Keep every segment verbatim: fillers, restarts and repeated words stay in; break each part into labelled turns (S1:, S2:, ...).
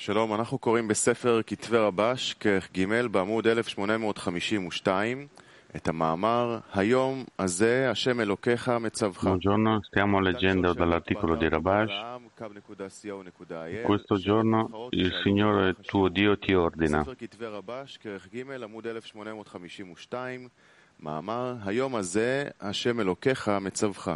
S1: שלום, אנחנו קוראים בספר כתבי רבש, כרך ג' בעמוד אלף שמונה מאות חמישים ושתיים, את המאמר, היום הזה השם אלוקיך מצווך.
S2: Buongiorno, stiamo leggendo dall'articolo di Rabash. Questo giorno il Signore tuo Dio ti ordina.
S1: בספר כתבי רבש, כרך ג' עמוד אלף שמונה מאות חמישים ושתיים, מאמר, היום הזה השם אלוקיך מצווך.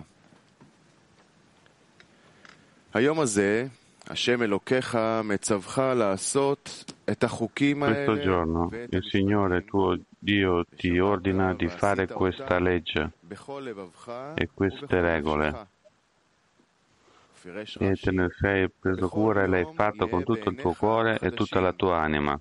S1: היום הזה השם אלוקיך מצווך לעשות את החוקים האלה.
S2: Questo giorno il Signore tuo Dio ti ordina di fare questa legge e queste regole, e te ne sei preso cura e l'hai fatto con tutto il tuo cuore e tutta la tua anima.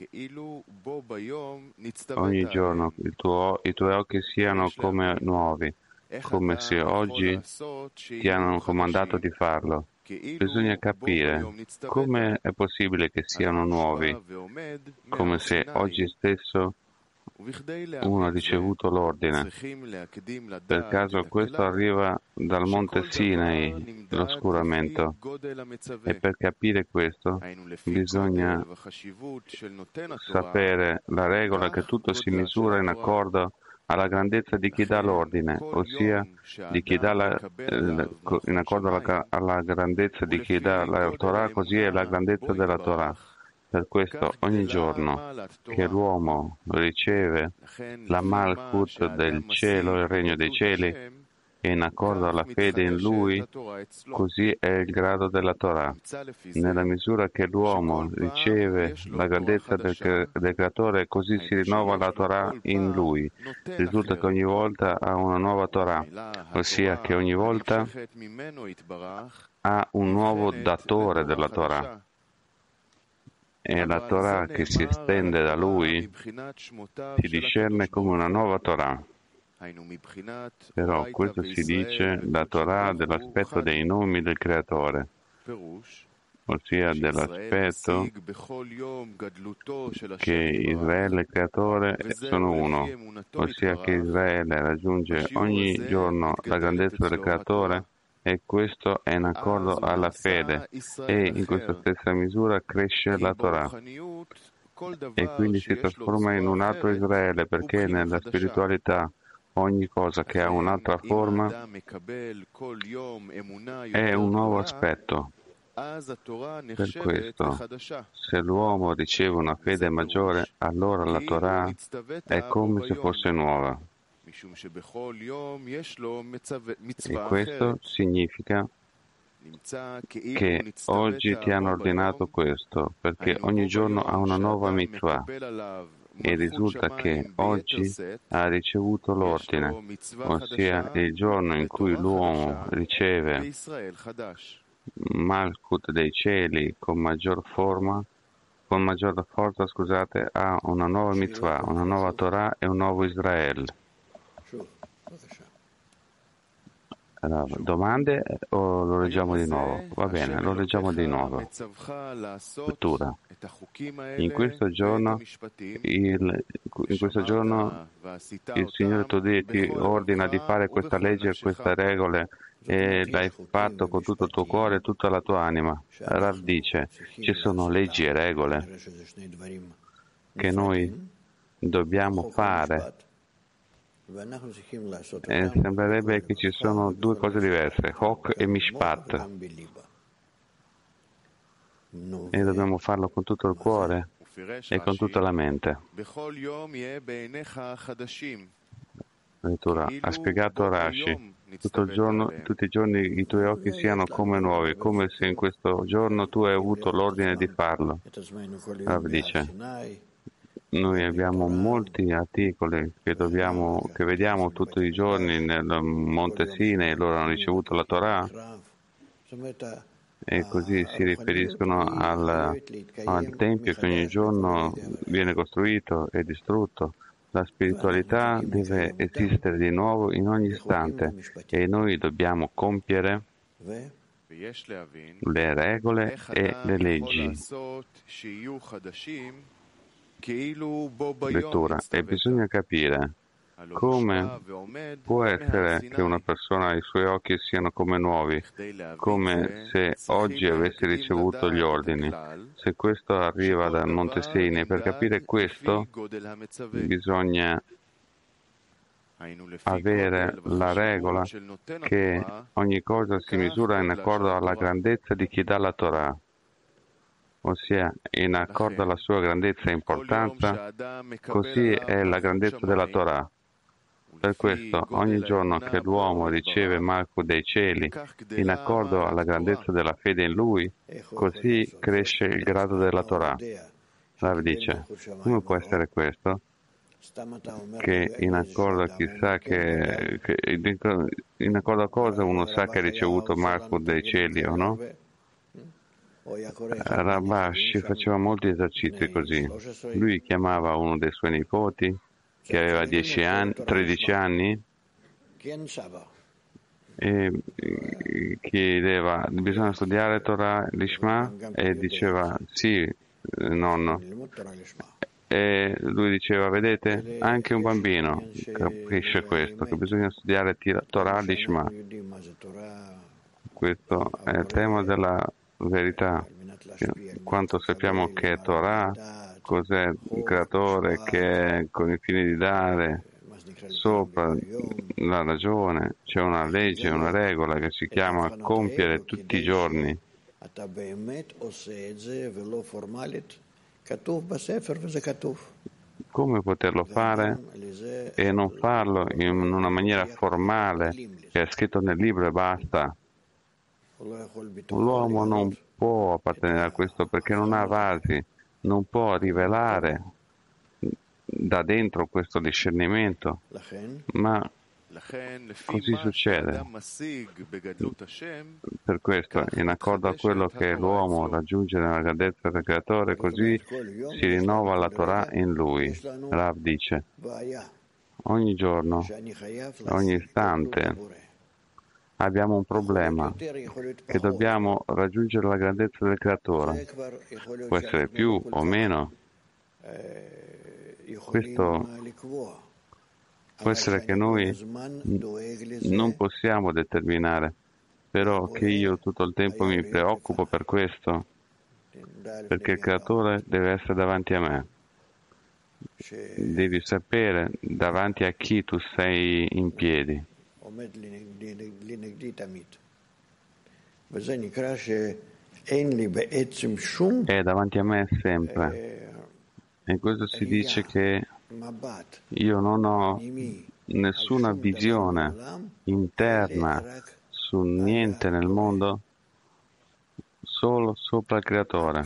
S2: Ogni giorno il tuo, i tuoi occhi siano come nuovi, come se oggi ti hanno comandato di farlo. Bisogna capire come è possibile che siano nuovi, come se oggi stesso uno ha ricevuto l'ordine. Per caso questo arriva dal monte Sinai, l'oscuramento, e per capire questo bisogna sapere la regola che tutto si misura in accordo alla grandezza di chi dà l'ordine, ossia di chi dà la, eh, in accordo alla, alla grandezza di chi dà la Torah, così è la grandezza della Torah. Per questo ogni giorno che l'uomo riceve la Malkut del cielo, il regno dei cieli, e in accordo alla fede in lui, così è il grado della Torah. Nella misura che l'uomo riceve la grandezza del, del Creatore, così si rinnova la Torah in lui. Risulta che ogni volta ha una nuova Torah, ossia che ogni volta ha un nuovo datore della Torah. E la Torah che si estende da lui si discerne come una nuova Torah. Però questo si dice la Torah dell'aspetto dei nomi del Creatore, ossia dell'aspetto che Israele e il Creatore sono uno, ossia che Israele raggiunge ogni giorno la grandezza del Creatore, e questo è in accordo alla fede, e in questa stessa misura cresce la Torah. E quindi si trasforma in un altro Israele, perché nella spiritualità ogni cosa che ha un'altra forma è un nuovo aspetto. Per questo, se l'uomo riceve una fede maggiore, allora la Torah è come se fosse nuova. E questo significa che oggi ti hanno ordinato questo, perché ogni giorno ha una nuova mitzvah. E risulta che oggi ha ricevuto l'ordine, ossia il giorno in cui l'uomo riceve Malkut dei cieli con maggior forma, con maggior forza, scusate, ha una nuova mitzvah, una nuova Torah e un nuovo Israele. Allora, domande o lo leggiamo di nuovo? Va bene, lo leggiamo di nuovo. Lettura. In questo giorno, il, in questo giorno il Signore tuo Dio ti ordina di fare questa legge e queste regole, e l'hai fatto con tutto il tuo cuore e tutta la tua anima. Rav dice, ci sono leggi e regole che noi dobbiamo fare. E sembrerebbe che ci sono due cose diverse, Hok e Mishpat, e dobbiamo farlo con tutto il cuore e con tutta la mente. Ha spiegato Rashi, tutto il giorno, tutti i giorni i tuoi occhi siano come nuovi, come se in questo giorno tu hai avuto l'ordine di farlo. Rav dice, noi abbiamo molti articoli che, dobbiamo, che vediamo tutti i giorni nel Monte Sinai, loro hanno ricevuto la Torah, e così si riferiscono al, al Tempio che ogni giorno viene costruito e distrutto. La spiritualità deve esistere di nuovo in ogni istante, e noi dobbiamo compiere le regole e le leggi. Lettura. E bisogna capire Come può essere che una persona i suoi occhi siano come nuovi, come se oggi avesse ricevuto gli ordini? Se questo arriva dal Monte Sinai, per capire questo bisogna avere la regola che ogni cosa si misura in accordo alla grandezza di chi dà la Torah, ossia in accordo alla sua grandezza e importanza, così è la grandezza della Torah. Per questo, ogni giorno che l'uomo riceve Malchut dei cieli in accordo alla grandezza della fede in lui, così cresce il grado della Torah. Rav dice, come può essere questo? Che in accordo a chissà che, che in accordo a cosa uno sa che ha ricevuto Malchut dei cieli o no? Rabash faceva molti esercizi così. Lui chiamava uno dei suoi nipoti che aveva dieci anni, tredici anni e chiedeva bisogna studiare Torah Lishma e diceva sì nonno, e lui diceva vedete anche un bambino capisce questo, che bisogna studiare Torah Lishma. Questo è il tema della verità. Quanto sappiamo che è Torah, cos'è il creatore che è con il fine di dare sopra la ragione, c'è una legge, una regola che si chiama compiere tutti i giorni. Come poterlo fare e non farlo in una maniera formale che è scritto nel libro e basta? L'uomo non può appartenere a questo perché non ha vasi, non può rivelare da dentro questo discernimento, ma così succede. Per questo, in accordo a quello che l'uomo raggiunge nella grandezza del creatore, così si rinnova la Torah in lui. Rav dice, ogni giorno, ogni istante, abbiamo un problema, che dobbiamo raggiungere la grandezza del creatore. Può essere più o meno. Questo può essere che noi non possiamo determinare, però che io tutto il tempo mi preoccupo per questo, perché il creatore deve essere davanti a me. Devi sapere davanti a chi tu sei in piedi. È davanti a me sempre. E questo si dice che io non ho nessuna visione interna su niente nel mondo, solo sopra il creatore.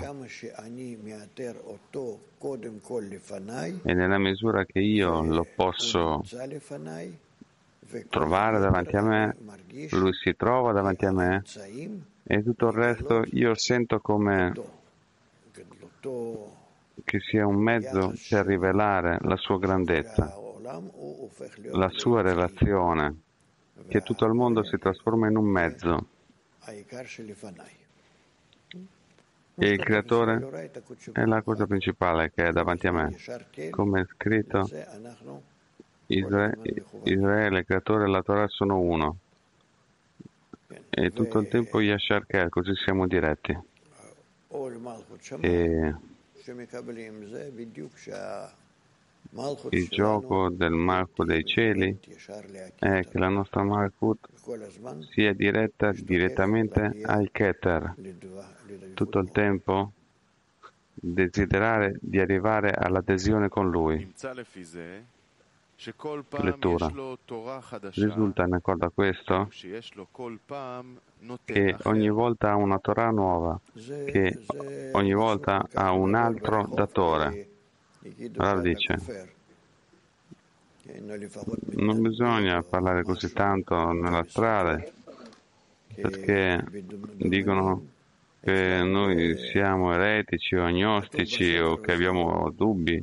S2: E nella misura che io lo posso trovare davanti a me, lui si trova davanti a me e tutto il resto io sento come che sia un mezzo per rivelare la sua grandezza, la sua relazione, che tutto il mondo si trasforma in un mezzo. E il creatore è la cosa principale che è davanti a me. Come è scritto, Israele, Israele, il creatore e la Torah sono uno. E tutto il tempo Yashar Kel, così siamo diretti. E il gioco del Malchut dei cieli è che la nostra Malchut sia diretta direttamente al Keter. Tutto il tempo desiderare di arrivare all'adesione con lui. Lettura. Risulta in accordo a questo che ogni volta ha una Torah nuova, che ogni volta ha un altro datore. Rav dice, non bisogna parlare così tanto nella strada, perché dicono che noi siamo eretici o agnostici o che abbiamo dubbi.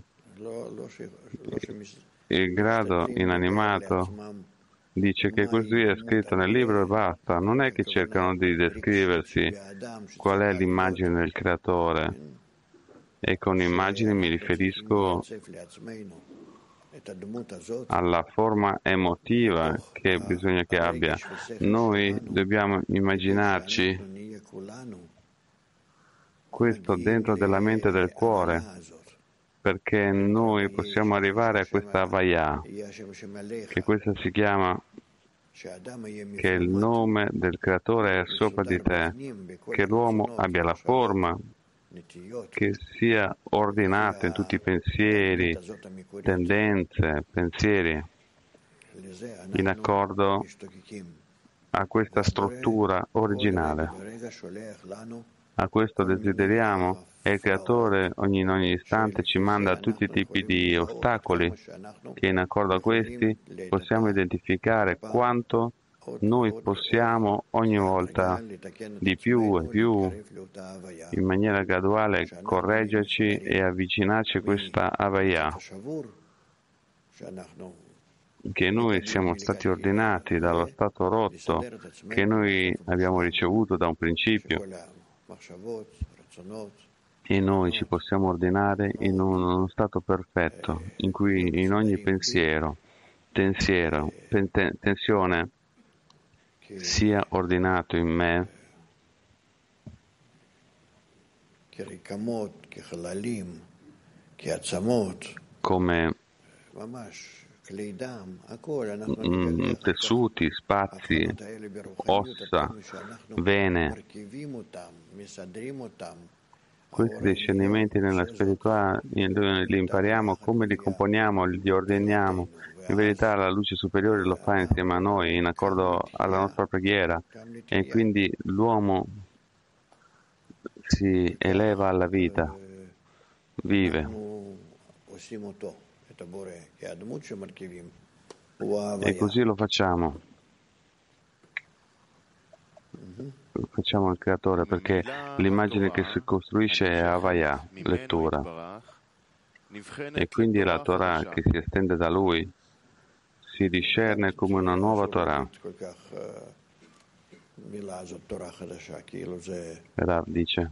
S2: Il grado inanimato dice che così è scritto nel libro e basta. Non è che cercano di descriversi qual è l'immagine del creatore. E con immagini mi riferisco alla forma emotiva che bisogna che abbia. Noi dobbiamo immaginarci questo dentro della mente e del cuore, perché noi possiamo arrivare a questa Havaya, che questa si chiama, che il nome del Creatore è sopra di te, che l'uomo abbia la forma, che sia ordinato in tutti i pensieri, tendenze, pensieri, in accordo a questa struttura originale. A questo desideriamo e il Creatore ogni, in ogni istante ci manda tutti i tipi di ostacoli che in accordo a questi possiamo identificare quanto noi possiamo ogni volta di più e più in maniera graduale correggerci e avvicinarci a questa Havaya, che noi siamo stati ordinati dallo stato rotto che noi abbiamo ricevuto da un principio, e noi ci possiamo ordinare in uno stato perfetto in cui in ogni pensiero, tensiero, pente, tensione sia ordinato in me come mm, tessuti, spazi, ossa, vene. Questi discernimenti nella spiritualità li impariamo come li componiamo, li ordiniamo. In verità la luce superiore lo fa insieme a noi, in accordo alla nostra preghiera, e quindi l'uomo si eleva alla vita, vive. E così lo facciamo. Facciamo il Creatore, perché l'immagine che si costruisce è Havaya, lettura, e quindi la Torah che si estende da lui si discerne come una nuova Torah. Rav dice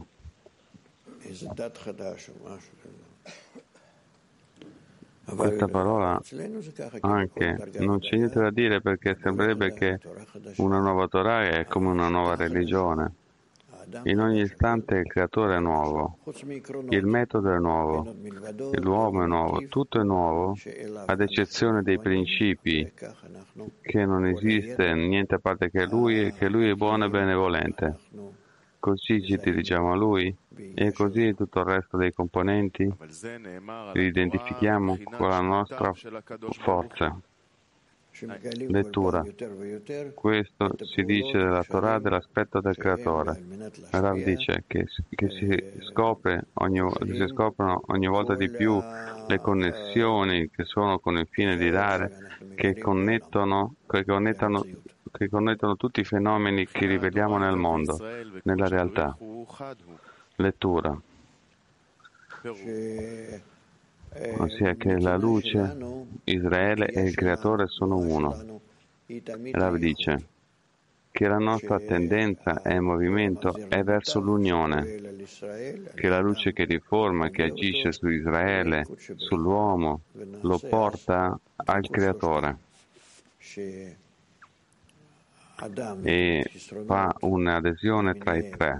S2: questa parola anche non c'è niente da dire, perché sembrerebbe che una nuova Torah è come una nuova religione. In ogni istante il creatore è nuovo, il metodo è nuovo, l'uomo è nuovo, tutto è nuovo, ad eccezione dei principi, che non esiste niente a parte che lui e che lui è buono e benevolente. Così ci dirigiamo a lui e così tutto il resto dei componenti li identifichiamo con la nostra forza. Lettura. Questo si dice della Torah dell'aspetto del Creatore. Rav dice che, che si, scopre ogni, si scoprono ogni volta di più le connessioni che sono con il fine di dare, che connettono, che connettono, che connettono tutti i fenomeni che riveliamo nel mondo, nella realtà. Lettura. Ossia che la luce, Israele e il Creatore sono uno. Rav dice che la nostra tendenza e movimento è verso l'unione, che la luce che riforma, che agisce su Israele, sull'uomo, lo porta al Creatore e fa un'adesione tra i tre,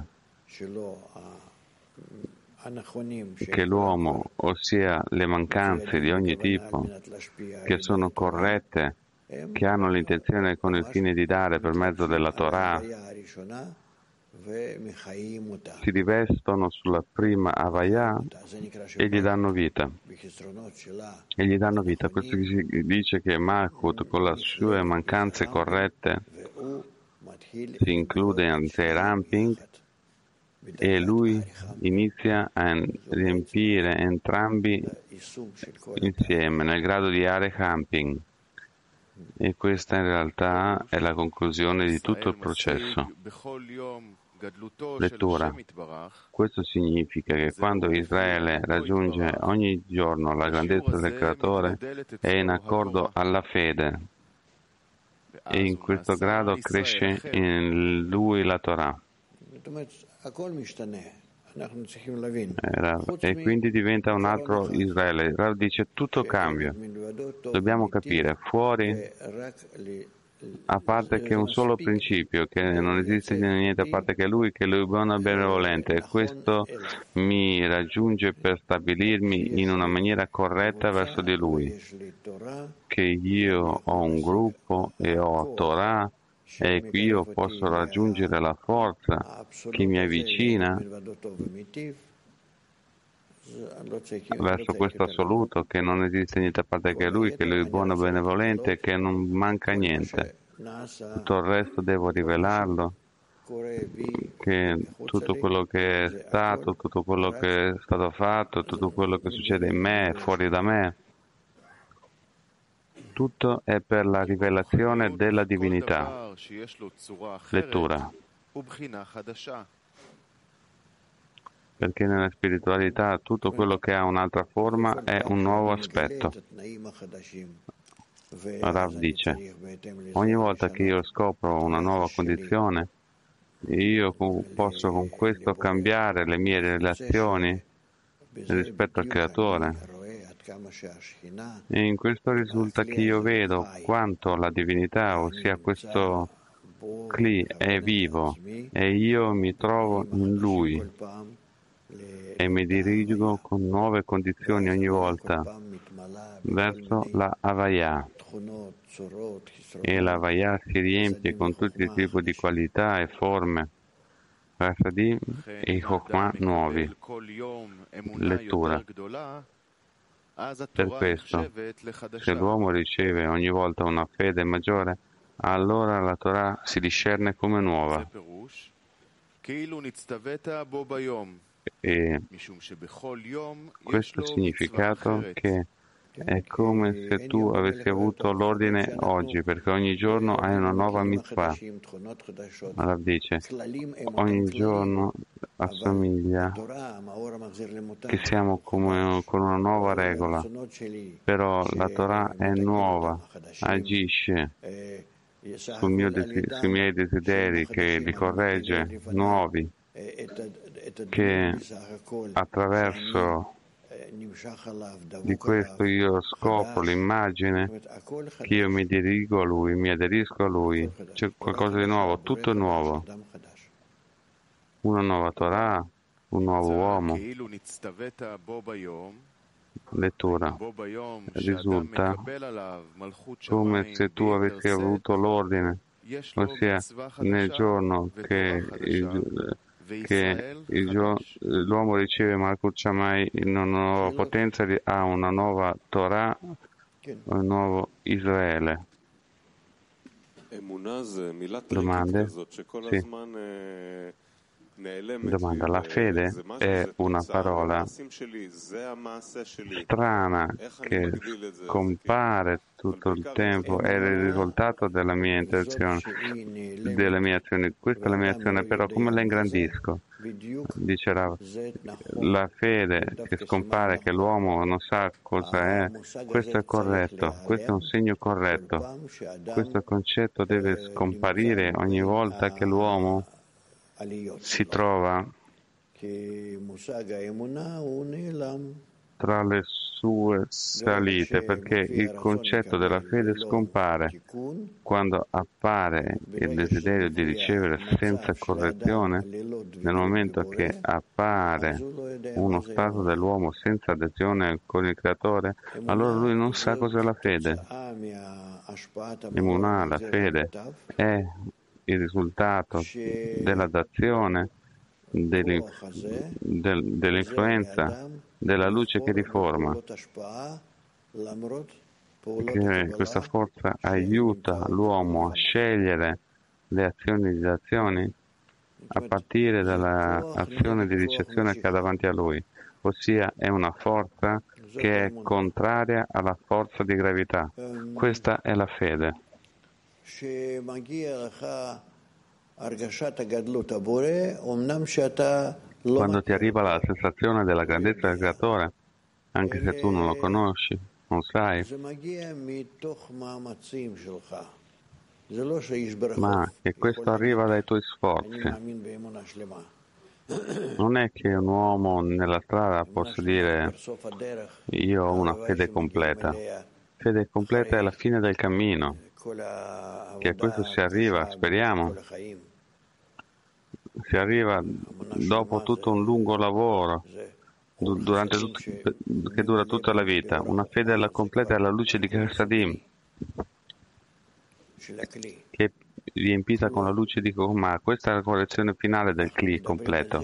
S2: che l'uomo, ossia le mancanze di ogni tipo, che sono corrette, che hanno l'intenzione con il fine di dare per mezzo della Torah, si rivestono sulla prima Havaya e gli danno vita. E gli danno vita. Questo si dice che Malchut, con le sue mancanze corrette, si include in Ramping, e lui inizia a riempire entrambi insieme nel grado di Arehamping, e questa in realtà è la conclusione di tutto il processo. Lettura. Questo significa che quando Israele raggiunge ogni giorno la grandezza del Creatore è in accordo alla fede, e in questo grado cresce in lui la Torah. Rav. E quindi diventa un altro Israele. Rav dice tutto cambia. Dobbiamo capire, fuori, a parte che un solo principio, che non esiste niente a parte che Lui, che Lui è buono e benevolente, e questo mi raggiunge per stabilirmi in una maniera corretta verso di Lui, che io ho un gruppo e ho Torah, e qui io posso raggiungere la forza che mi avvicina verso questo assoluto, che non esiste niente a parte che Lui, che Lui è buono e benevolente e che non manca niente. Tutto il resto devo rivelarlo, che tutto quello che è stato, tutto quello che è stato fatto, tutto quello che succede in me, fuori da me, tutto è per la rivelazione della divinità. Lettura. Perché nella spiritualità tutto quello che ha un'altra forma è un nuovo aspetto. Rav dice, ogni volta che io scopro una nuova condizione, io posso con questo cambiare le mie relazioni rispetto al Creatore. E in questo risulta che io vedo quanto la divinità, ossia questo Kli, è vivo e io mi trovo in Lui e mi dirigo con nuove condizioni ogni volta verso la Havaya. E la Havaya si riempie con tutti i tipi di qualità e forme, Rasadim e Chokhmah nuovi. Lettura. Per questo, se l'uomo riceve ogni volta una fede maggiore, allora la Torah si discerne come nuova. E questo significato che è come se tu avessi avuto l'ordine oggi, perché ogni giorno hai una nuova mitzvah. Rav dice, ogni giorno assomiglia che siamo come con una nuova regola, però la Torah è nuova, agisce sul mio desi- sui miei desideri, che li corregge, nuovi, che attraverso di questo io scopro l'immagine che io mi dirigo a Lui, mi aderisco a Lui. C'è qualcosa di nuovo, tutto è nuovo. Una nuova Torah, un nuovo uomo. Lettura. Risulta come se tu avessi avuto l'ordine, ossia nel giorno che il, che il gio- l'uomo riceve Malkut Shammai in una nuova potenza, ha una nuova Torah, un nuovo Israele. Domande? Sì. Domanda. La fede è una parola strana che compare tutto il tempo, è il risultato della mia intenzione, delle mie azioni. Questa è la mia azione, però come la ingrandisco? Dice Rav, la fede che scompare, che l'uomo non sa cosa è, questo è corretto, questo è un segno corretto. Questo concetto deve scomparire ogni volta che l'uomo si trova tra le sue salite, perché il concetto della fede scompare quando appare il desiderio di ricevere senza correzione. Nel momento che appare uno stato dell'uomo senza adesione con il Creatore, allora lui non sa cos'è la fede. Emunah, la fede, è il risultato della dazione, dell'influenza, della luce che riforma, che questa forza aiuta l'uomo a scegliere le azioni di azioni a partire dall'azione di ricezione che ha davanti a lui, ossia è una forza che è contraria alla forza di gravità. Questa è la fede. Quando ti arriva la sensazione della grandezza del Creatore, anche se tu non lo conosci, non sai, ma che questo arriva dai tuoi sforzi. Non è che un uomo nella strada possa dire io ho una fede completa. Fede completa è la fine del cammino, che a questo si arriva, speriamo, si arriva dopo tutto un lungo lavoro durante tutto, che dura tutta la vita. Una fede alla completa è la luce di Chassadim, che è riempita con la luce di Chokhmah. Questa è la correzione finale del Kli completo.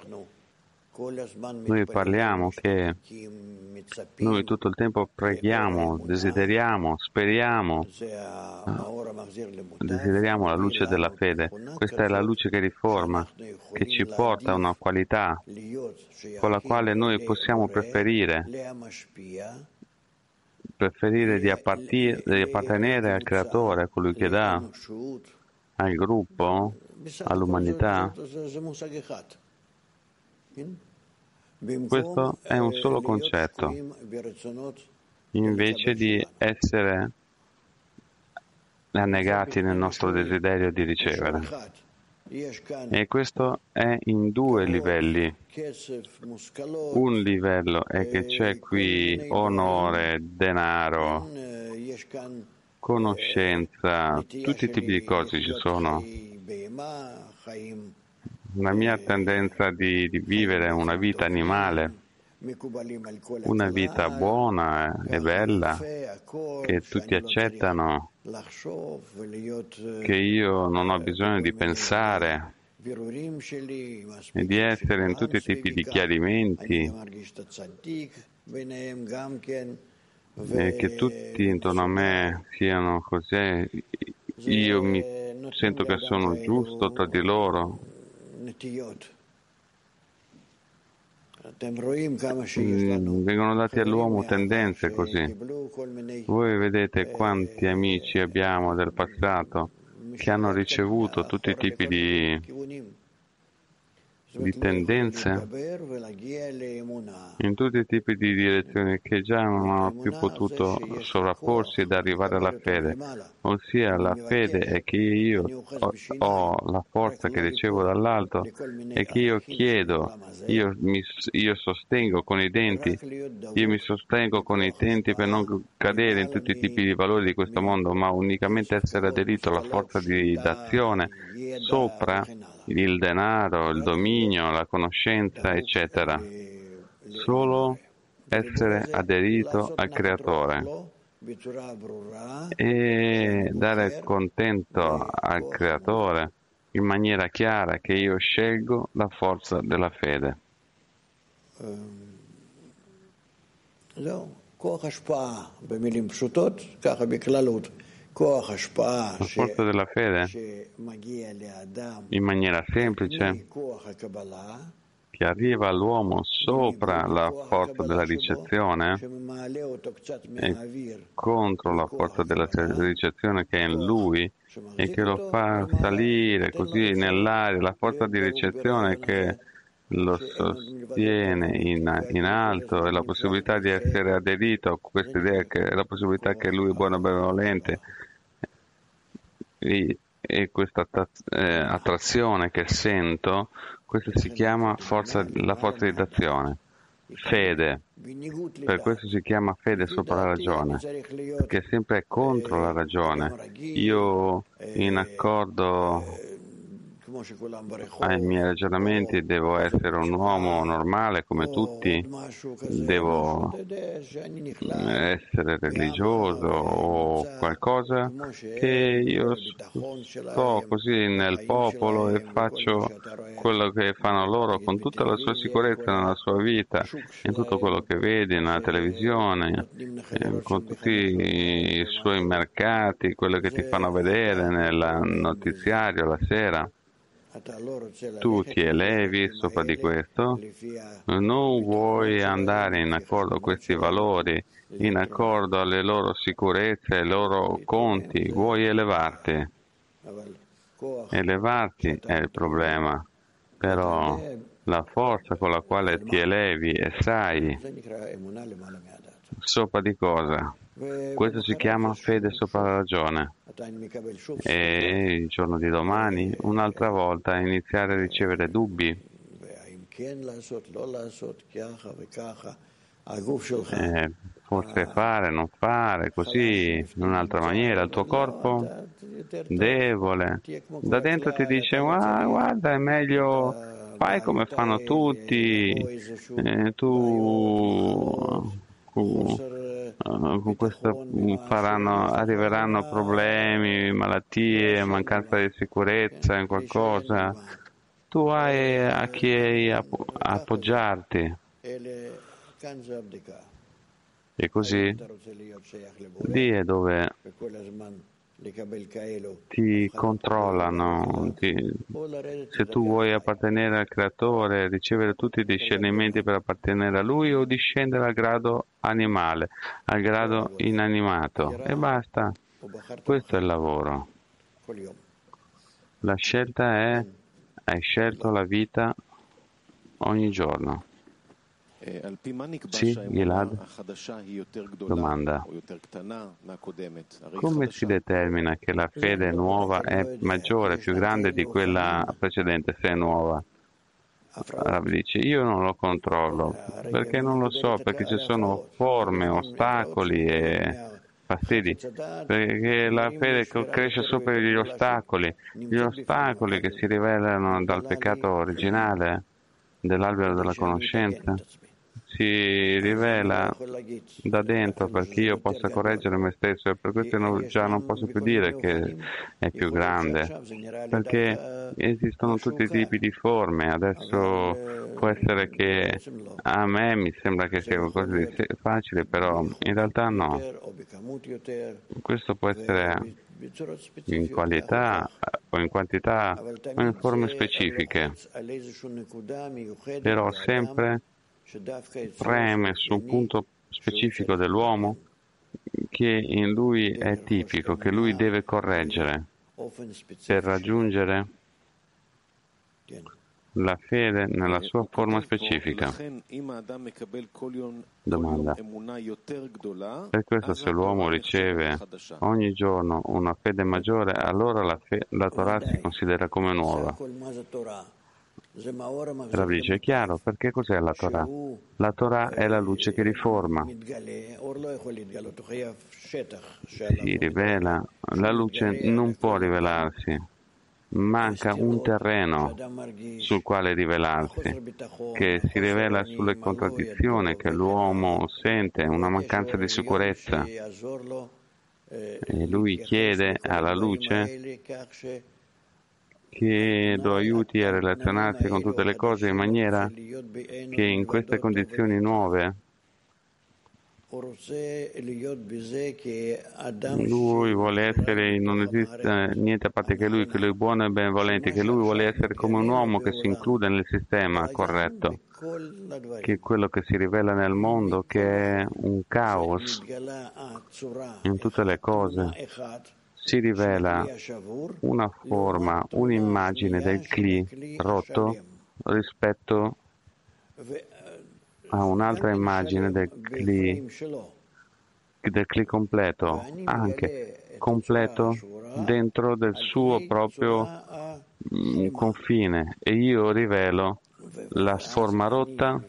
S2: Noi parliamo che noi tutto il tempo preghiamo, desideriamo, speriamo, desideriamo la luce della fede. Questa è la luce che riforma, che ci porta a una qualità con la quale noi possiamo preferire, preferire di, apparti- di appartenere al Creatore, a colui che dà, al gruppo, all'umanità. Questo è un solo concetto, invece di essere annegati nel nostro desiderio di ricevere. E questo è in due livelli. Un livello è che c'è qui onore, denaro, conoscenza, tutti i tipi di cose ci sono. La mia tendenza di, di vivere una vita animale, una vita buona e bella, che tutti accettano, che io non ho bisogno di pensare e di essere in tutti i tipi di chiarimenti, e che tutti intorno a me siano così. Io mi sento che sono giusto tra di loro. Mm, vengono dati all'uomo tendenze così. Voi vedete quanti amici abbiamo del passato che hanno ricevuto tutti i tipi di, di tendenze in tutti i tipi di direzioni, che già non hanno più potuto sovrapporsi ed arrivare alla fede. Ossia, la fede è che io ho, ho la forza che ricevo dall'alto e che io chiedo, io, mi, io sostengo con i denti, io mi sostengo con i denti per non cadere in tutti i tipi di valori di questo mondo, ma unicamente essere aderito alla forza di d'azione sopra il denaro, il dominio, la conoscenza, eccetera. Solo essere aderito al Creatore e dare contento al Creatore in maniera chiara che io scelgo la forza della fede. La forza della fede, in maniera semplice, che arriva all'uomo sopra la forza della ricezione e contro la forza della ricezione che è in lui, e che lo fa salire così nell'aria, la forza di ricezione che lo sostiene in, in alto, e la possibilità di essere aderito a questa idea, che è la possibilità che lui è buono e benevolente, e, e questa eh, attrazione che sento, questa si chiama forza, la forza di d'azione, fede. Per questo si chiama fede sopra la ragione, perché sempre è contro la ragione. Io, in accordo ai miei ragionamenti, devo essere un uomo normale come tutti, devo essere religioso o qualcosa, che io sto così nel popolo e faccio quello che fanno loro con tutta la sua sicurezza nella sua vita, in tutto quello che vedi nella televisione, con tutti i suoi mercati, quello che ti fanno vedere nel notiziario la sera. Tu ti elevi sopra di questo, non vuoi andare in accordo a questi valori, in accordo alle loro sicurezze, ai loro conti, vuoi elevarti. Elevarti è il problema, però la forza con la quale ti elevi e sai sopra di cosa? Questo si chiama fede sopra la ragione. E il giorno di domani, un'altra volta, iniziare a ricevere dubbi Eh, forse fare, non fare, così, in un'altra maniera. Il tuo corpo debole, da dentro ti dice "Ah, guarda, è meglio, fai come fanno tutti, eh, tu, tu uh, con questo faranno, arriveranno problemi, malattie, mancanza di sicurezza in qualcosa, tu hai a chi app- appoggiarti". E così lì è dove ti controllano. Ti, se tu vuoi appartenere al creatore, ricevere tutti i discernimenti per appartenere a lui, o discendere al grado animale, al grado inanimato, e basta. Questo è il lavoro. La scelta è: hai scelto la vita ogni giorno. Sì, Gilad? Domanda. Come si determina che la fede nuova è maggiore, più grande di quella precedente, se è nuova? Rav dice, io non lo controllo, perché non lo so, perché ci sono forme, ostacoli e fastidi, perché la fede cresce sopra gli ostacoli, gli ostacoli che si rivelano dal peccato originale dell'albero della conoscenza. Si rivela da dentro perché io possa correggere me stesso, e per questo non, già non posso più dire che è più grande, perché esistono tutti i tipi di forme. Adesso può essere che a me mi sembra che sia qualcosa di facile, però in realtà no. Questo può essere in qualità o in quantità o in forme specifiche, però sempre preme su un punto specifico dell'uomo che in lui è tipico, che lui deve correggere per raggiungere la fede nella sua forma specifica. Domanda. Per questo, se l'uomo riceve ogni giorno una fede maggiore, allora la, fe- la Torah si considera come nuova. Rav dice, è chiaro, perché cos'è la Torah? La Torah è la luce che riforma. Si rivela, la luce non può rivelarsi, manca un terreno sul quale rivelarsi, che si rivela sulle contraddizioni che l'uomo sente, una mancanza di sicurezza. E lui chiede alla luce che lo aiuti a relazionarsi con tutte le cose in maniera che in queste condizioni nuove lui vuole essere, non esiste niente a parte che lui, che lui è buono e benevolente, che lui vuole essere come un uomo che si include nel sistema corretto, che è quello che si rivela nel mondo, che è un caos in tutte le cose. Si rivela una forma, un'immagine del Kli rotto rispetto a un'altra immagine del Kli, del Kli completo, anche completo dentro del suo proprio mm, confine, e io rivelo la forma rotta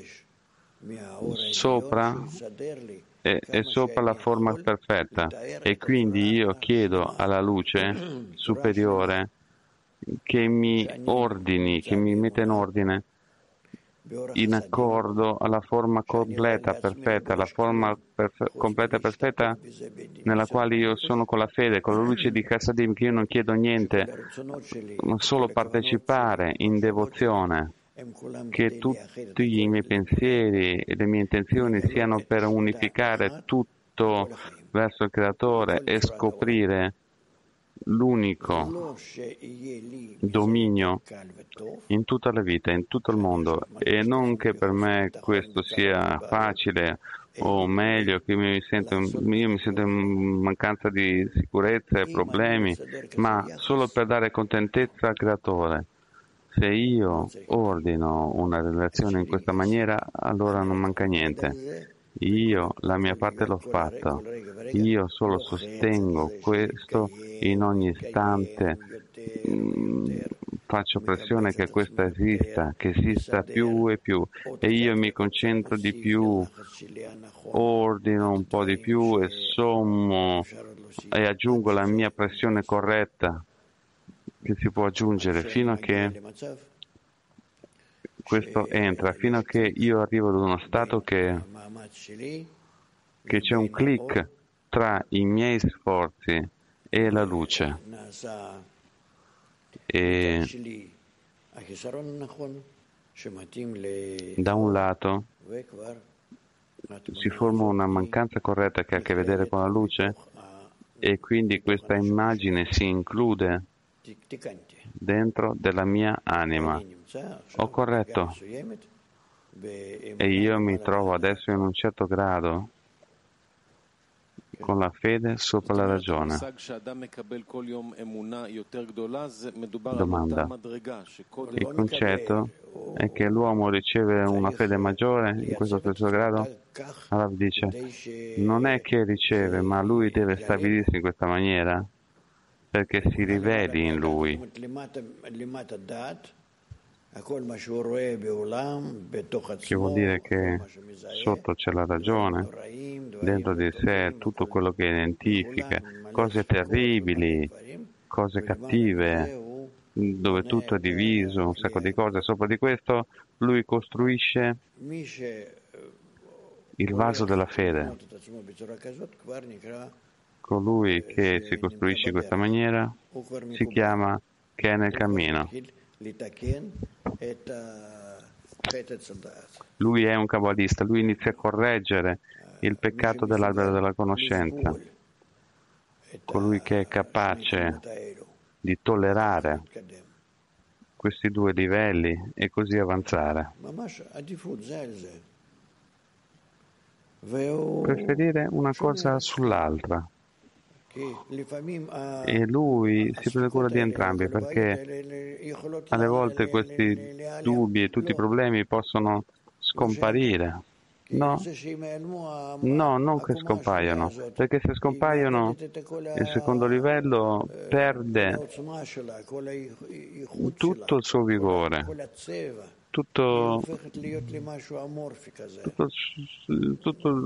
S2: sopra e, e sopra la forma perfetta, e quindi io chiedo alla luce superiore che mi ordini, che mi metta in ordine in accordo alla forma completa, perfetta, la forma perfe- completa e perfetta nella quale io sono con la fede, con la luce di Chassadim, che io non chiedo niente, ma solo partecipare in devozione, che tutti i miei pensieri e le mie intenzioni siano per unificare tutto verso il Creatore e scoprire l'unico dominio in tutta la vita, in tutto il mondo, e non che per me questo sia facile o meglio, che mi sento, io mi sento in mancanza di sicurezza e problemi, ma solo per dare contentezza al Creatore. Se io ordino una relazione in questa maniera, allora non manca niente. Io la mia parte l'ho fatta, io solo sostengo questo in ogni istante, faccio pressione che questa esista, che esista più e più, e io mi concentro di più, ordino un po' di più e sommo e aggiungo la mia pressione corretta che si può aggiungere fino a che questo entra, fino a che io arrivo ad uno stato che, che c'è un click tra i miei sforzi e la luce. E da un lato si forma una mancanza corretta che ha a che vedere con la luce e quindi questa immagine si include dentro della mia anima. Ho corretto? E io mi trovo adesso in un certo grado con la fede sopra la ragione. Domanda. Il concetto è che l'uomo riceve una fede maggiore in questo stesso grado? Allora dice, non è che riceve, ma lui deve stabilirsi in questa maniera perché si riveli in lui. Che vuol dire che sotto c'è la ragione, dentro di sé tutto quello che identifica, cose terribili, cose cattive, dove tutto è diviso, un sacco di cose. Sopra di questo lui costruisce il vaso della fede. Colui che si costruisce in questa maniera si chiama che è nel cammino. Lui è un kabbalista, lui inizia a correggere il peccato dell'albero della conoscenza. Colui che è capace di tollerare questi due livelli e così avanzare. Preferire una cosa sull'altra. E lui si prende cura di entrambi perché alle volte questi dubbi e tutti i problemi possono scomparire. No, no, non che scompaiono, perché se scompaiono il secondo livello perde tutto il suo vigore, tutto, tutto, tutto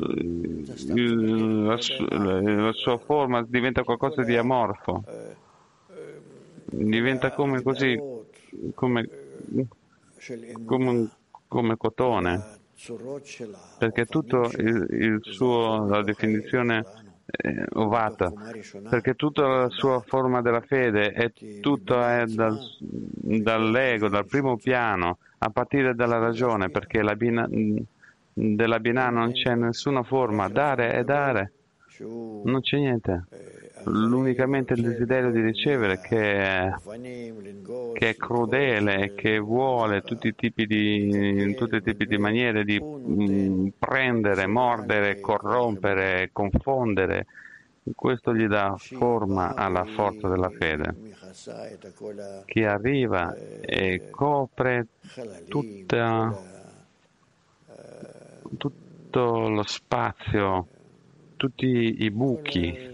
S2: la, la sua forma diventa qualcosa di amorfo, diventa come così, come, come, come cotone, perché tutto il, il suo, la definizione eh, ovata, perché tutta la sua forma della fede è tutto è dal, dall'ego, dal primo piano, a partire dalla ragione, perché la bina, della binà non c'è nessuna forma, dare è dare, non c'è niente, l'unicamente il desiderio di ricevere che è, che è crudele, che vuole tutti i tipi di, tutti i tipi di maniere di mh, prendere, mordere, corrompere, confondere. Questo gli dà forma alla forza della fede, che arriva e copre tutta, tutto lo spazio, tutti i buchi,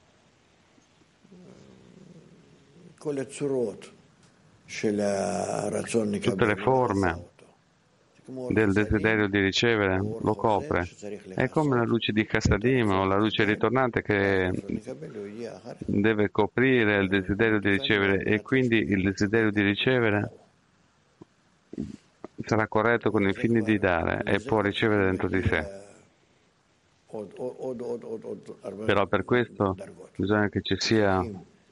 S2: tutte le forme del desiderio di ricevere, lo copre. È come la luce di Chassadim o la luce ritornante che deve coprire il desiderio di ricevere, e quindi il desiderio di ricevere sarà corretto con il fine di dare e può ricevere dentro di sé. Però per questo bisogna che ci sia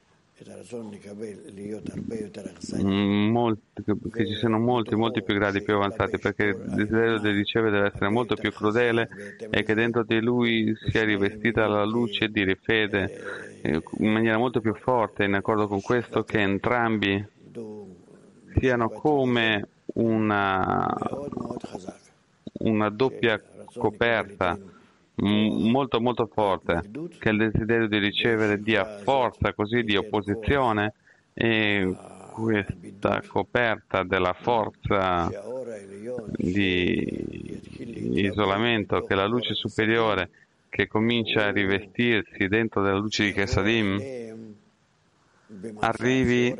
S2: molti, che ci siano molti, molti più gradi più avanzati, perché il desiderio di ricevere deve essere molto più crudele e che dentro di lui sia rivestita la luce di fede in maniera molto più forte, in accordo con questo che entrambi siano come una, una doppia coperta molto molto forte, che il desiderio di ricevere dia forza così di opposizione, e questa coperta della forza di isolamento, che è la luce superiore che comincia a rivestirsi dentro della luce di Chassadim, arrivi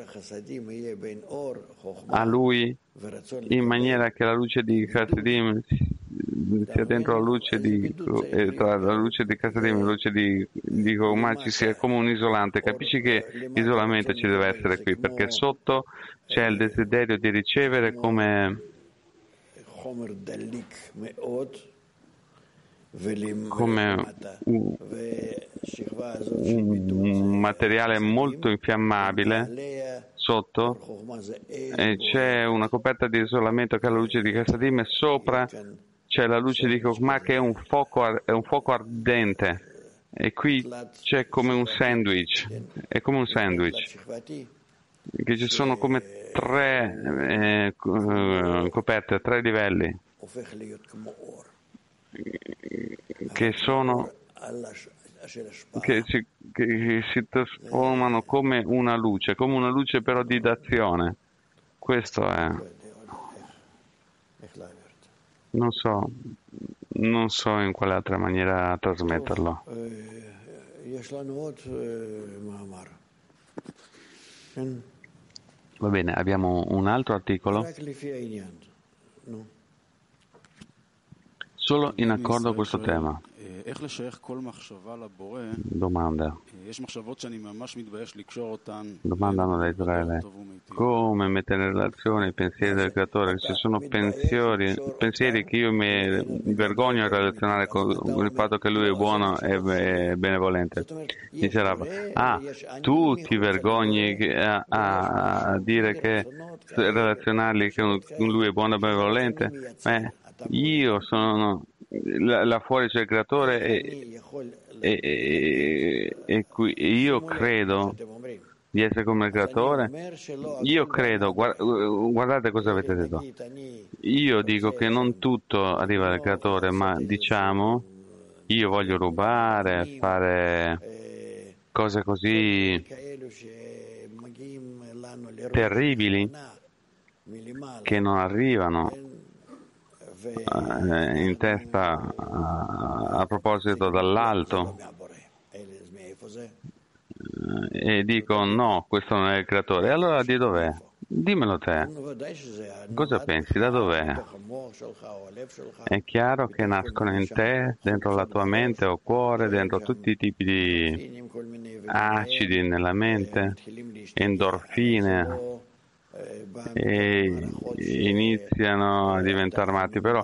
S2: a lui in maniera che la luce di Chassidim sia dentro la luce di eh, tra la luce di Chassidim e la luce di, di Chokmah ci sia come un isolante. Capisci che isolamento ci deve essere qui, perché sotto c'è il desiderio di ricevere come come un, un materiale molto infiammabile sotto, e c'è una coperta di isolamento che è la luce di Chassidim, e sopra c'è la luce di Chokmah che è un fuoco, è un fuoco ardente, e qui c'è come un sandwich, è come un sandwich, che ci sono come tre eh, coperte, tre livelli, che sono che si, che si trasformano come una luce, come una luce però di d'azione. Questo è. Non so, non so in quale altra maniera trasmetterlo. Va bene, abbiamo un altro articolo. Solo in accordo con questo tema. Domanda. Domandano da Israele. Come mettere in relazione i pensieri del creatore? Ci sono pensieri, pensieri che io mi vergogno a relazionare con il fatto che lui è buono e benevolente. Dice ah, tu ti vergogni a, a, a dire che relazionarli che lui è buono e benevolente? Beh, io sono là, là fuori c'è il creatore e, e, e, e, qui, e io credo di essere come il creatore. Io credo, guardate cosa avete detto. Io dico che non tutto arriva dal creatore, ma diciamo io voglio rubare, fare cose così terribili che non arrivano in testa a, a proposito dall'alto, e dico no, questo non è il creatore. Allora di dov'è? Dimmelo te. Cosa pensi? Da dov'è? È chiaro che nascono in te, dentro la tua mente o cuore, dentro tutti i tipi di acidi nella mente, endorfine, e iniziano a diventare matti, però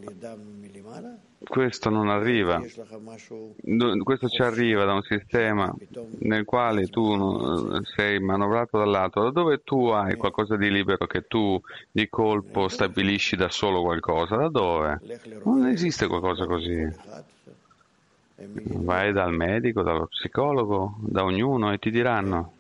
S2: questo non arriva, questo ci arriva da un sistema nel quale tu sei manovrato dall'alto, da dove tu hai qualcosa di libero che tu di colpo stabilisci da solo qualcosa, da dove? Non esiste qualcosa così. Vai dal medico, dallo psicologo, da ognuno, e ti diranno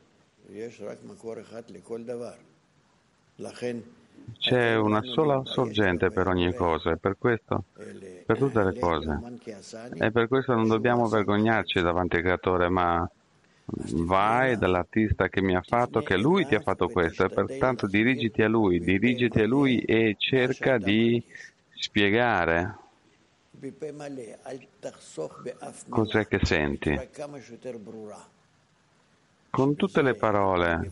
S2: c'è una sola sorgente per ogni cosa, e per questo, per tutte le cose. E per questo non dobbiamo vergognarci davanti al creatore, ma vai dall'artista che mi ha fatto, che lui ti ha fatto questo, e pertanto dirigiti a lui, dirigiti a lui e cerca di spiegare cos'è che senti. Con tutte le parole,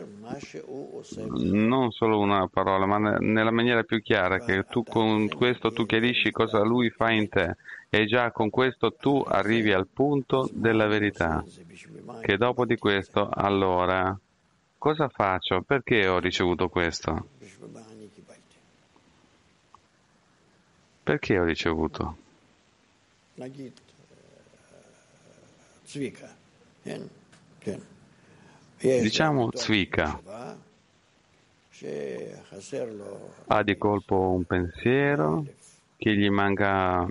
S2: non solo una parola, ma nella maniera più chiara, che tu con questo tu chiarisci cosa lui fa in te, e già con questo tu arrivi al punto della verità, che dopo di questo, allora, cosa faccio? Perché ho ricevuto questo? Perché ho ricevuto? Diciamo Zvika ha di colpo un pensiero che gli manca,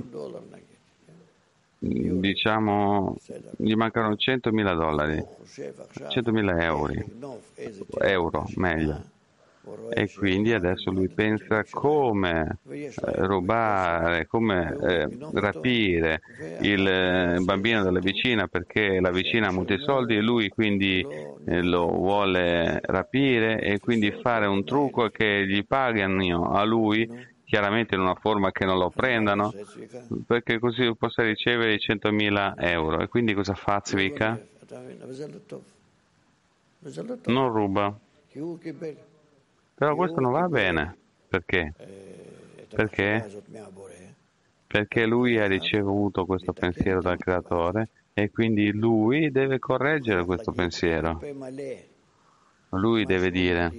S2: diciamo, gli mancano centomila dollari, centomila euro, euro meglio. E quindi adesso lui pensa come eh, rubare, come eh, rapire il eh, bambino della vicina, perché la vicina ha molti soldi e lui quindi eh, lo vuole rapire, e quindi fare un trucco che gli pagano a lui, chiaramente in una forma che non lo prendano, perché così possa ricevere i centomila euro. E quindi cosa fa Zvika? non ruba. Però questo non va bene. Perché? Perché? Perché lui ha ricevuto questo pensiero dal Creatore e quindi lui deve correggere questo pensiero. Lui deve dire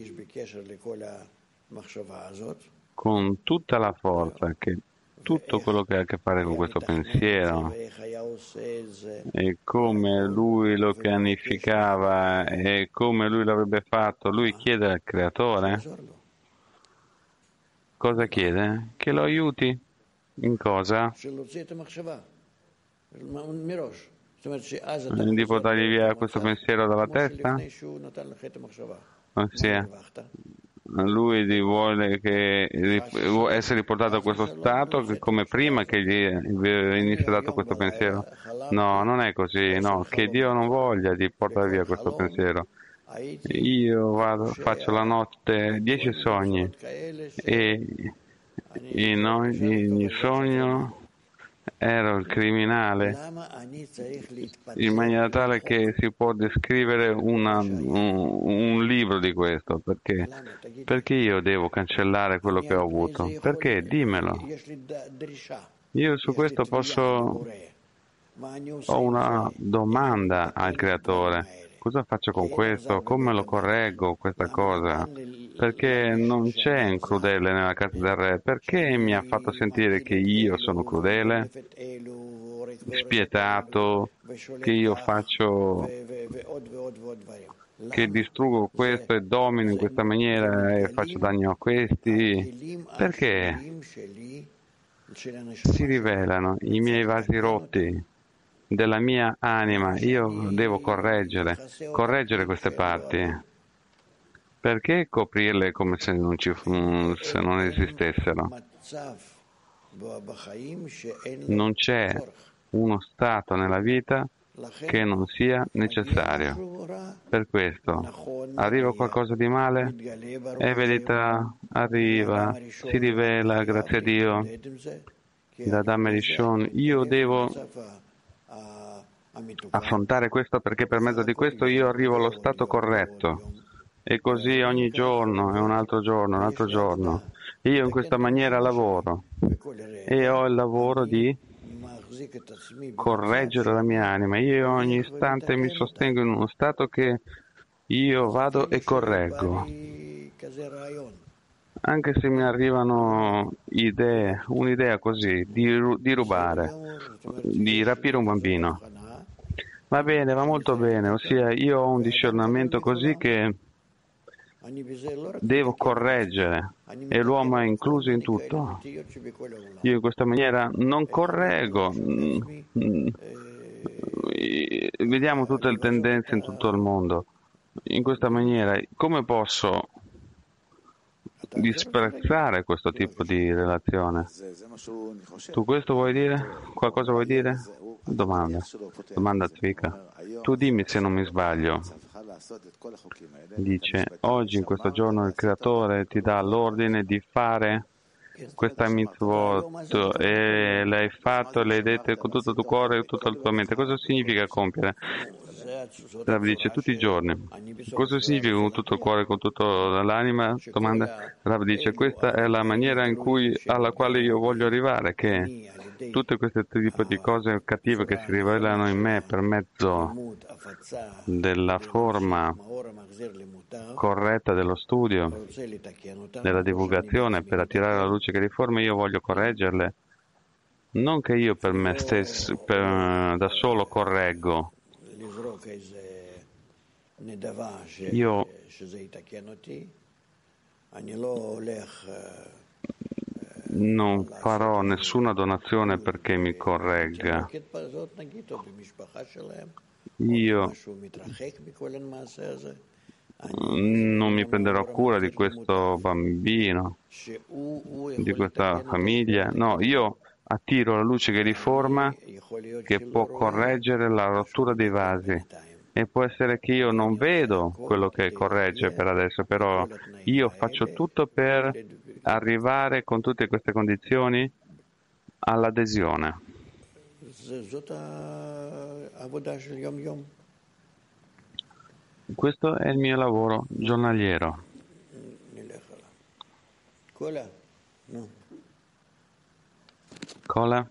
S2: con tutta la forza che tutto quello che ha a che fare con questo pensiero e come lui lo pianificava e come lui l'avrebbe fatto, lui chiede al Creatore. Cosa chiede? Che lo aiuti. In cosa? Di portargli via questo pensiero dalla testa? Ossia, lui vuole che, vuole essere riportato a questo stato che come prima che gli venisse dato questo pensiero. No, non è così, no, che Dio non voglia di portare via questo pensiero. Io vado, faccio la notte dieci sogni e in ogni sogno ero il criminale in maniera tale che si può descrivere una, un, un libro di questo. Perché? Perché io devo cancellare quello che ho avuto? Perché? Dimmelo. Io su questo posso... Ho una domanda al Creatore. Cosa faccio con questo? Come lo correggo questa cosa? Perché non c'è un crudele nella casa del re. Perché mi ha fatto sentire che io sono crudele, spietato, che io faccio, che distruggo questo e domino in questa maniera e faccio danno a questi? Perché si rivelano i miei vasi rotti della mia anima, io devo correggere, correggere queste parti. Perché coprirle come se non, ci, se non esistessero? Non c'è uno stato nella vita che non sia necessario. Per questo, arriva qualcosa di male? È verità, arriva, si rivela, grazie a Dio, da Adam Rishon. Io devo affrontare questo perché per mezzo di questo io arrivo allo stato corretto e così ogni giorno è un altro giorno, un altro giorno. Io in questa maniera lavoro e ho il lavoro di correggere la mia anima. Io ogni istante mi sostengo in uno stato che io vado e correggo. Anche se mi arrivano idee, un'idea così, di, di rubare, di rapire un bambino. Va bene, va molto bene, ossia io ho un discernimento così che devo correggere e l'uomo è incluso in tutto. Io in questa maniera non correggo. Vediamo tutte le tendenze in tutto il mondo. In questa maniera, come posso disprezzare questo tipo di relazione? Tu questo vuoi dire? Qualcosa vuoi dire? Domanda. Domanda Zvika. Tu dimmi se non mi sbaglio. Dice, oggi in questo giorno il Creatore ti dà l'ordine di fare questa mitzvot e l'hai fatto, l'hai detto con tutto il tuo cuore e tutta la tua mente. Cosa significa compiere? Rav dice tutti i giorni. Cosa significa con tutto il cuore, con tutta l'anima? Domanda. Rav dice questa è la maniera in cui, alla quale io voglio arrivare, che tutte queste tipi di cose cattive che si rivelano in me per mezzo della forma corretta dello studio, della divulgazione, per attirare la luce che riforma, io voglio correggerle. Non che io per me stesso, per, da solo correggo. Io non farò nessuna donazione perché mi corregga. Io non mi prenderò cura di questo bambino, di questa famiglia. No, io attiro la luce che riforma, che può correggere la rottura dei vasi. E può essere che io non vedo quello che corregge per adesso, però io faccio tutto per arrivare con tutte queste condizioni all'adesione. Questo è il mio lavoro giornaliero. Cola?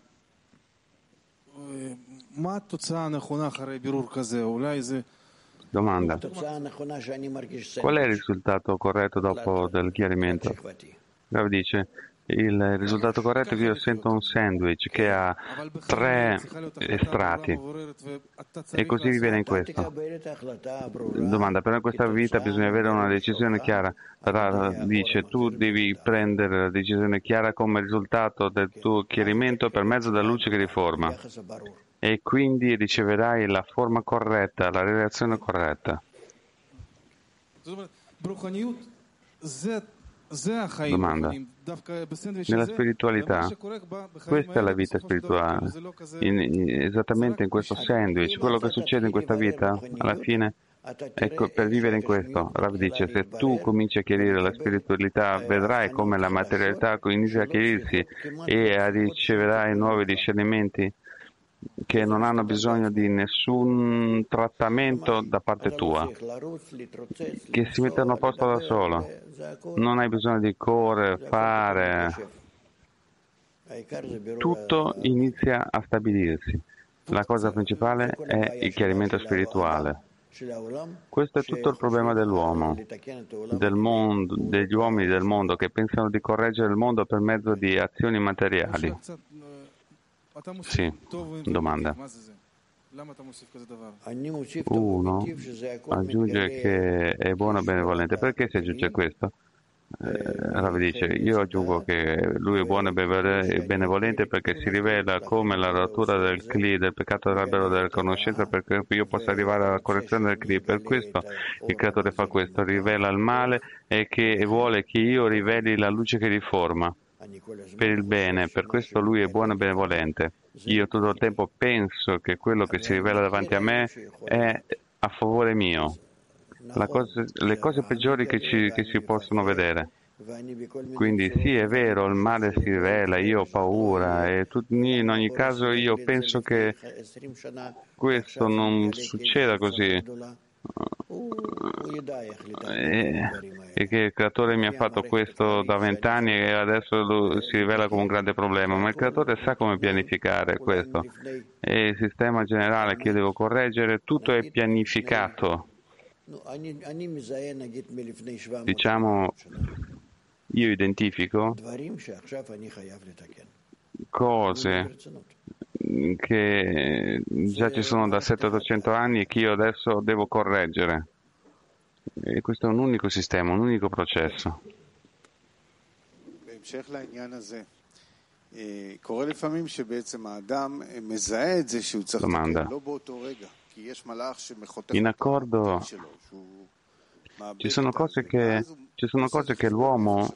S2: Domanda. Qual è il risultato corretto dopo del chiarimento? Rav dice, il risultato corretto è che io sento un sandwich che ha tre estratti e così viene in questo. Domanda, però in questa vita bisogna avere una decisione chiara. Rav dice, tu devi prendere la decisione chiara come risultato del tuo chiarimento per mezzo della luce che riforma. E quindi riceverai la forma corretta, la relazione corretta. Domanda. Nella spiritualità, questa è la vita spirituale. In, in, esattamente in questo sandwich, quello che succede in questa vita, alla fine, ecco, per vivere in questo, Rav dice, se tu cominci a chiarire la spiritualità, vedrai come la materialità inizia a chiarirsi e riceverai nuovi discernimenti che non hanno bisogno di nessun trattamento da parte tua, che si mettono a posto da solo. Non hai bisogno di correre, fare. Tutto inizia a stabilirsi. La cosa principale è il chiarimento spirituale. Questo è tutto il problema dell'uomo, del mondo, degli uomini del mondo che pensano di correggere il mondo per mezzo di azioni materiali. Sì, domanda. Uno aggiunge che è buono e benevolente. Perché si aggiunge questo? Eh, Rav dice, io aggiungo che lui è buono e benevolente perché si rivela come la rottura del cli, del peccato dell'albero della conoscenza, perché io possa arrivare alla correzione del cli. Per questo il creatore fa questo, rivela il male e che vuole che io riveli la luce che riforma per il bene. Per questo lui è buono e benevolente. Io tutto il tempo penso che quello che si rivela davanti a me è a favore mio. La cosa, le cose peggiori che, ci, che si possono vedere. Quindi sì, è vero, il male si rivela, io ho paura e tu, in ogni caso io penso che questo non succeda così. E, e che il creatore mi ha fatto questo da vent'anni e adesso lo, si rivela come un grande problema, ma il creatore sa come pianificare questo e il sistema generale che io devo correggere, tutto è pianificato. Diciamo, io identifico cose che già ci sono da settecento ottocento anni e che io adesso devo correggere. E questo è un unico sistema, un unico processo. Domanda. In accordo, ci sono cose che, ci sono cose che l'uomo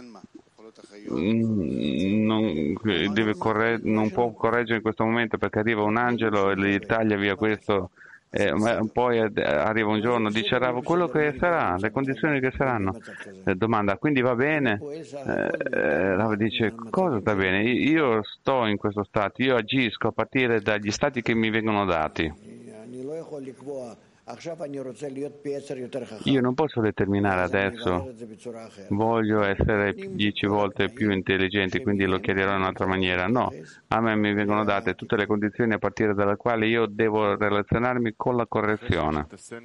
S2: non, deve corre, non può correggere in questo momento perché arriva un angelo e gli taglia via questo, eh, ma poi arriva un giorno e dice Rav, quello che sarà, le condizioni che saranno. Eh, domanda, quindi va bene? Eh, Rav dice, cosa sta bene? Io sto in questo stato, io agisco a partire dagli stati che mi vengono dati. Io non posso determinare adesso, voglio essere dieci volte più intelligente, quindi lo chiederò in un'altra maniera. No, a me mi vengono date tutte le condizioni a partire dalle quali io devo relazionarmi con la correzione.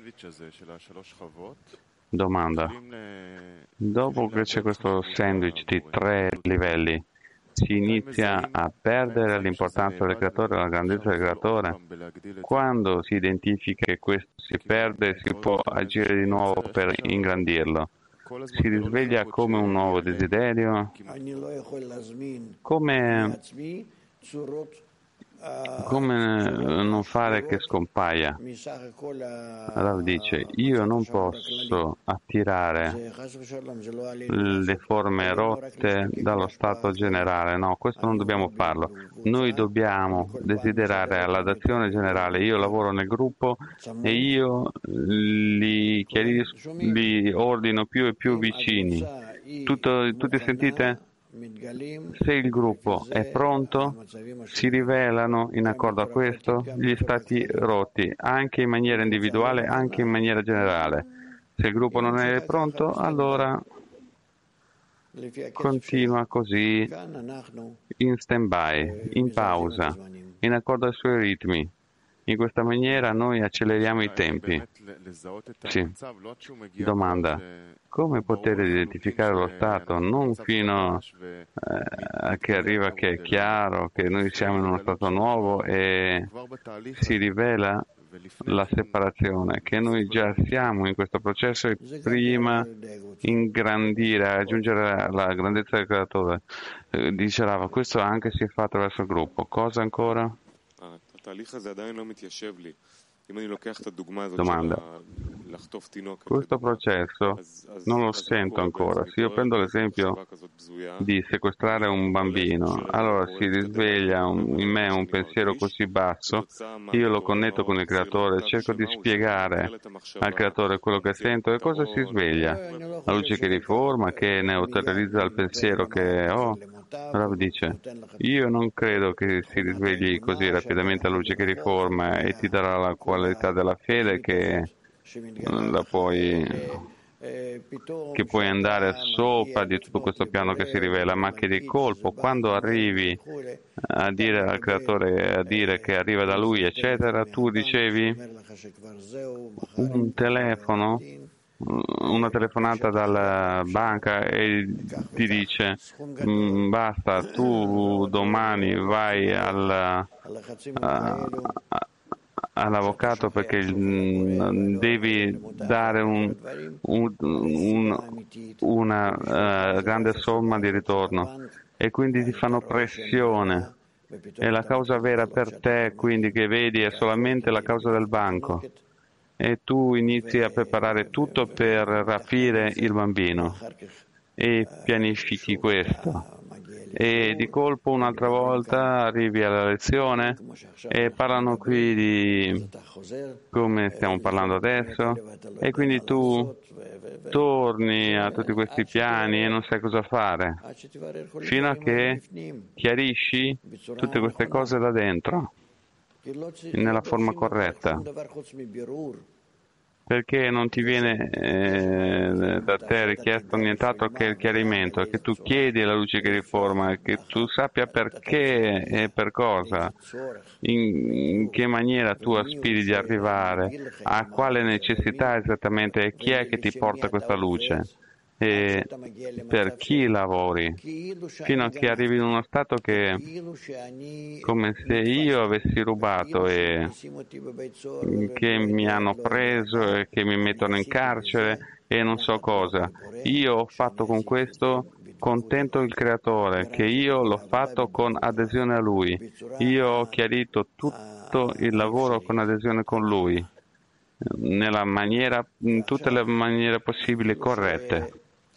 S2: Domanda. Dopo che c'è questo sandwich di tre livelli, si inizia a perdere l'importanza del creatore, la grandezza del creatore. Quando si identifica che questo si perde, si può agire di nuovo per ingrandirlo. Si risveglia come un nuovo desiderio. Come, come non fare che scompaia? Rav dice, io non posso attirare le forme rotte dallo stato generale, no, questo non dobbiamo farlo. Noi dobbiamo desiderare l'azione generale. Io lavoro nel gruppo e io li, chiarisco, li ordino più e più vicini. Tutto, tutti sentite? Se il gruppo è pronto, si rivelano in accordo a questo gli stati rotti, anche in maniera individuale, anche in maniera generale. Se il gruppo non è pronto, allora continua così in stand-by, in pausa, in accordo ai suoi ritmi. In questa maniera noi acceleriamo i tempi. Sì. Domanda: come poter identificare lo stato non fino eh, a che arriva che è chiaro che noi siamo in uno stato nuovo e si rivela la separazione, che noi già siamo in questo processo e prima ingrandire, raggiungere la grandezza del creatore? Eh, dice Rava, questo anche si fa attraverso il gruppo. Cosa ancora? Domanda: questo processo non lo sento ancora. Se io prendo l'esempio di sequestrare un bambino, allora si risveglia un, in me un pensiero così basso, io lo connetto con il creatore, cerco di spiegare al creatore quello che sento e cosa si sveglia? La luce che riforma, che neutralizza il pensiero che ho? Rav dice: io non credo che si risvegli così rapidamente la luce che riforma e ti darà la qualità della fede che la puoi che puoi andare sopra di tutto questo piano che si rivela, ma che di colpo, quando arrivi a dire al creatore, a dire che arriva da lui, eccetera, tu ricevi un telefono, una telefonata dalla banca e ti dice: basta, tu domani vai al, a, all'avvocato perché devi dare un, un, un, una uh, grande somma di ritorno e quindi ti fanno pressione e la causa vera per te, quindi che vedi, è solamente la causa del banco e tu inizi a preparare tutto per rapire il bambino e pianifichi questo. E di colpo un'altra volta arrivi alla lezione e parlano qui di come stiamo parlando adesso e quindi tu torni a tutti questi piani e non sai cosa fare fino a che chiarisci tutte queste cose da dentro nella forma corretta, perché non ti viene eh, da te richiesto nient'altro che il chiarimento, che tu chiedi la luce che riforma, che tu sappia perché e per cosa, in, in che maniera tu aspiri di arrivare, a quale necessità esattamente e chi è che ti porta questa luce e per chi lavori, fino a che arrivi in uno stato che come se io avessi rubato e che mi hanno preso e che mi mettono in carcere e non so cosa. Io ho fatto con questo contento il creatore, che io l'ho fatto con adesione a lui. Io ho chiarito tutto il lavoro con adesione con lui, nella maniera, in tutte le maniere possibili corrette.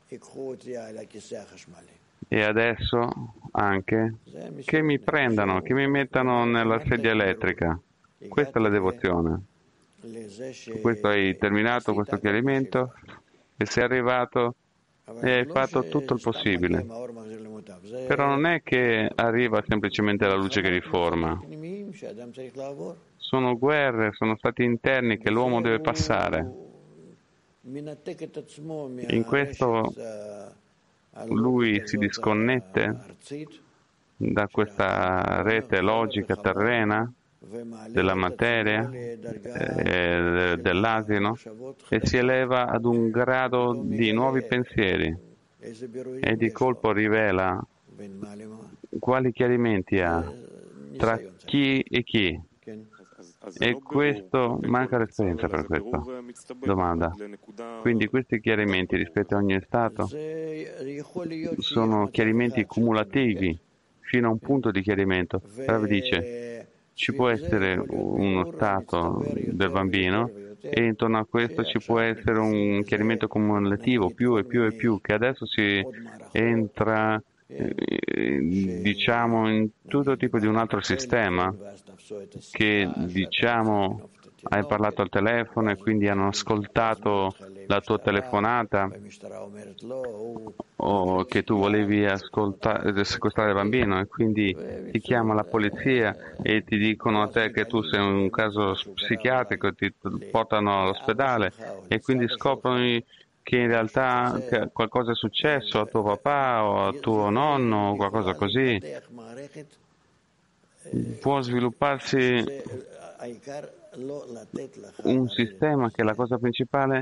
S2: E adesso anche che mi prendano, che mi mettano nella sedia elettrica. Questa è la devozione. Questo hai terminato questo chiarimento e sei arrivato e hai fatto tutto il possibile. Però non è che arriva semplicemente la luce che riforma. Sono guerre, sono stati interni che l'uomo deve passare. In questo lui si disconnette da questa rete logica terrena della materia e dell'asino e si eleva ad un grado di nuovi pensieri e di colpo rivela quali chiarimenti ha tra chi e chi. E questo manca l'esperienza per questo. Domanda: quindi questi chiarimenti rispetto a ogni stato sono chiarimenti cumulativi fino a un punto di chiarimento. Rav dice: ci può essere uno stato del bambino e intorno a questo ci può essere un chiarimento cumulativo più e più e più, che adesso si entra diciamo in tutto tipo di un altro sistema che diciamo hai parlato al telefono e quindi hanno ascoltato la tua telefonata, o che tu volevi ascoltare, sequestrare il bambino, e quindi ti chiama la polizia e ti dicono a te che tu sei un caso psichiatrico, ti portano all'ospedale e quindi scoprono che in realtà che qualcosa è successo a tuo papà o a tuo nonno o qualcosa così. Può svilupparsi un sistema che la cosa principale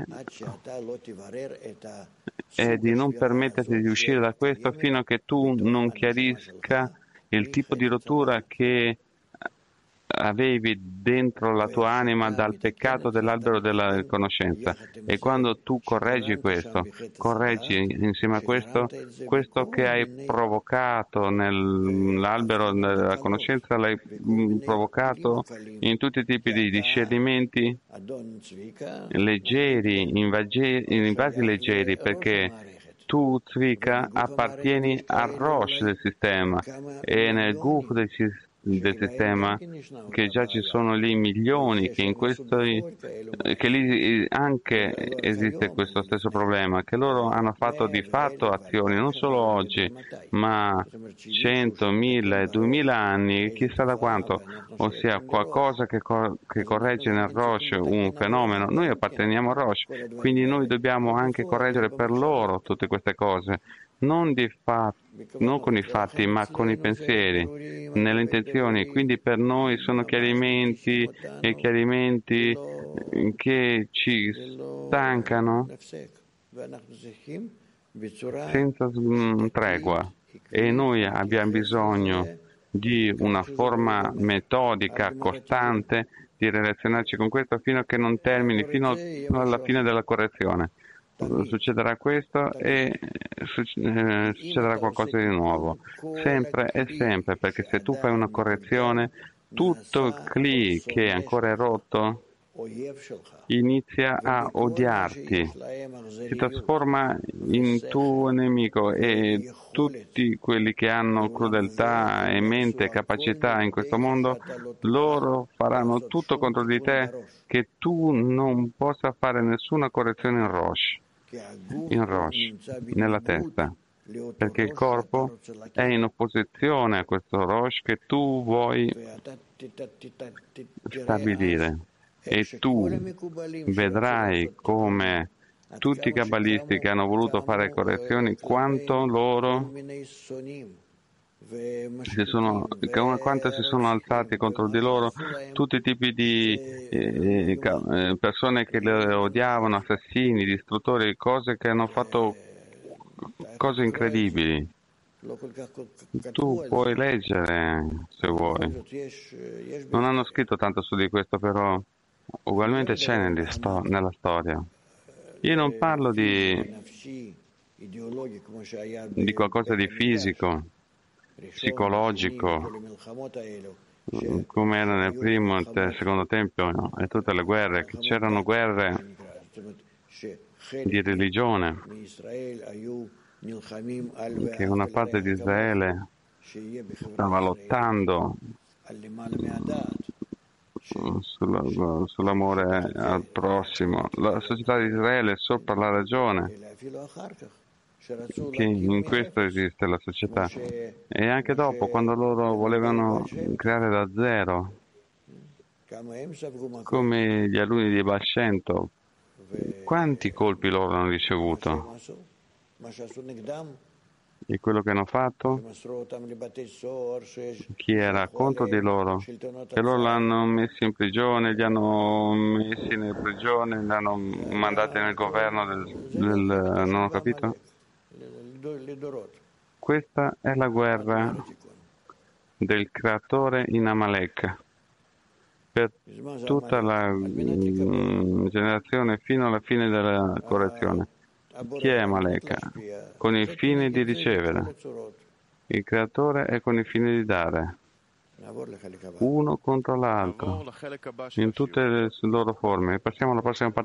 S2: è di non permetterti di uscire da questo fino a che tu non chiarisca il tipo di rottura che avevi dentro la tua anima dal peccato dell'albero della conoscenza. E quando tu correggi questo, correggi insieme a questo, questo che hai provocato nell'albero della conoscenza, l'hai provocato in tutti i tipi di discernimenti leggeri, invasi leggeri, perché tu, Zvika, appartieni al Rosh del sistema e nel Guf del sistema del sistema, che già ci sono lì milioni, che in questo che lì anche esiste questo stesso problema, che loro hanno fatto di fatto azioni non solo oggi, ma cento, mille, duemila anni, chissà da quanto, ossia qualcosa che, cor- che corregge nel Rosh un fenomeno. Noi apparteniamo al Rosh, quindi noi dobbiamo anche correggere per loro tutte queste cose. Non, di fa- non con i fatti, ma con i pensieri, nelle intenzioni. Quindi per noi sono chiarimenti e chiarimenti che ci stancano senza tregua, e noi abbiamo bisogno di una forma metodica, costante, di relazionarci con questo fino a che non termini, fino alla fine della correzione. Succederà questo e succederà qualcosa di nuovo, sempre e sempre, perché se tu fai una correzione, tutto il cli che ancora è rotto inizia a odiarti, si trasforma in tuo nemico, e tutti quelli che hanno crudeltà e mente e capacità in questo mondo, loro faranno tutto contro di te, che tu non possa fare nessuna correzione in Rosh, in Rosh, nella testa, perché il corpo è in opposizione a questo Rosh che tu vuoi stabilire. E tu vedrai come tutti i cabalisti che hanno voluto fare correzioni, quanto loro si sono, quanto si sono alzati contro di loro, tutti i tipi di eh, persone che le odiavano, assassini, distruttori, cose che hanno fatto cose incredibili. Tu puoi leggere se vuoi. Non hanno scritto tanto su di questo, però ugualmente c'è nella storia. Io non parlo di, di qualcosa di fisico, psicologico, come era nel primo e nel secondo tempio, no? E tutte le guerre, che c'erano guerre di religione, che una parte di Israele stava lottando sulla, sull'amore al prossimo. La società di Israele è sopra la ragione, che in questo esiste la società. E anche dopo, quando loro volevano creare da zero, come gli alunni di Baal Shem Tov, quanti colpi loro hanno ricevuto? E quello che hanno fatto, chi era contro di loro, che loro l'hanno messi in prigione, li hanno messi in prigione, li hanno mandati nel governo del, del non ho capito? Questa è la guerra del creatore in Amalek per tutta la mm, generazione fino alla fine della correzione. Chi è Amalek? Con il fine di ricevere. Il creatore è con il fine di dare, uno contro l'altro, in tutte le loro forme. Passiamo alla prossima parte.